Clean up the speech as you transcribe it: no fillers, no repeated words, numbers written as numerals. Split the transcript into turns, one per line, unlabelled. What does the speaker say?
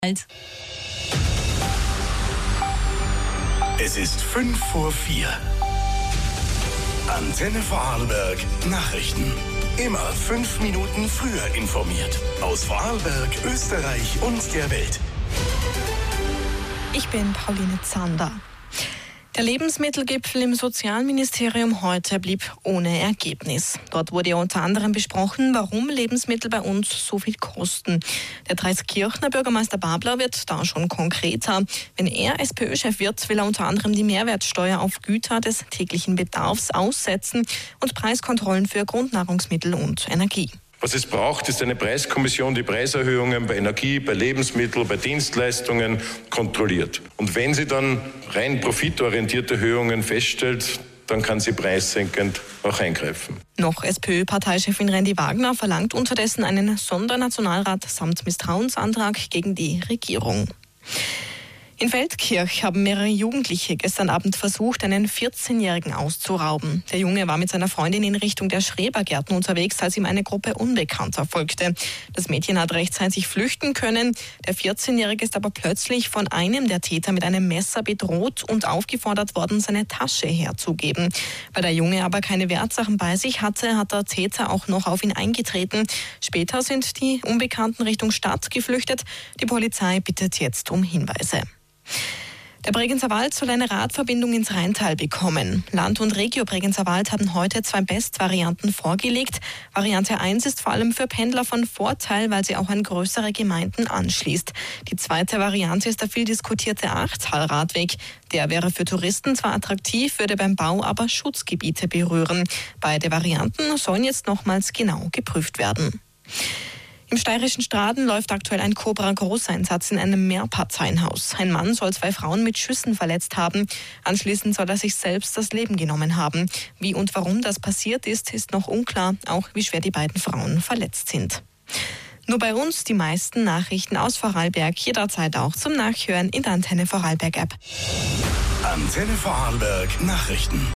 Es ist 5:04. Antenne Vorarlberg Nachrichten. Immer 5 Minuten früher informiert. Aus Vorarlberg, Österreich und der Welt.
Ich bin Pauline Zander. Der Lebensmittelgipfel im Sozialministerium heute blieb ohne Ergebnis. Dort wurde ja unter anderem besprochen, warum Lebensmittel bei uns so viel kosten. Der Dreiskirchner Bürgermeister Babler wird da schon konkreter. Wenn er SPÖ-Chef wird, will er unter anderem die Mehrwertsteuer auf Güter des täglichen Bedarfs aussetzen und Preiskontrollen für Grundnahrungsmittel und Energie.
Was es braucht, ist eine Preiskommission, die Preiserhöhungen bei Energie, bei Lebensmitteln, bei Dienstleistungen kontrolliert. Und wenn sie dann rein profitorientierte Erhöhungen feststellt, dann kann sie preissenkend auch eingreifen.
Noch SPÖ-Parteichefin Randy Wagner verlangt unterdessen einen Sondernationalrat samt Misstrauensantrag gegen die Regierung. In Feldkirch haben mehrere Jugendliche gestern Abend versucht, einen 14-Jährigen auszurauben. Der Junge war mit seiner Freundin in Richtung der Schrebergärten unterwegs, als ihm eine Gruppe Unbekannter folgte. Das Mädchen hat rechtzeitig flüchten können. Der 14-Jährige ist aber plötzlich von einem der Täter mit einem Messer bedroht und aufgefordert worden, seine Tasche herzugeben. Weil der Junge aber keine Wertsachen bei sich hatte, hat der Täter auch noch auf ihn eingetreten. Später sind die Unbekannten Richtung Stadt geflüchtet. Die Polizei bittet jetzt um Hinweise. Der Bregenzer Wald soll eine Radverbindung ins Rheintal bekommen. Land und Regio Bregenzer Wald haben heute 2 Bestvarianten vorgelegt. Variante 1 ist vor allem für Pendler von Vorteil, weil sie auch an größere Gemeinden anschließt. Die zweite Variante ist der viel diskutierte Achtal-Radweg. Der wäre für Touristen zwar attraktiv, würde beim Bau aber Schutzgebiete berühren. Beide Varianten sollen jetzt nochmals genau geprüft werden. Im steirischen Straden läuft aktuell ein Cobra-Großeinsatz in einem Mehrparteienhaus. Ein Mann soll 2 Frauen mit Schüssen verletzt haben. Anschließend soll er sich selbst das Leben genommen haben. Wie und warum das passiert ist, ist noch unklar, auch wie schwer die beiden Frauen verletzt sind. Nur bei uns die meisten Nachrichten aus Vorarlberg, jederzeit auch zum Nachhören in der Antenne Vorarlberg App.
Antenne Vorarlberg Nachrichten.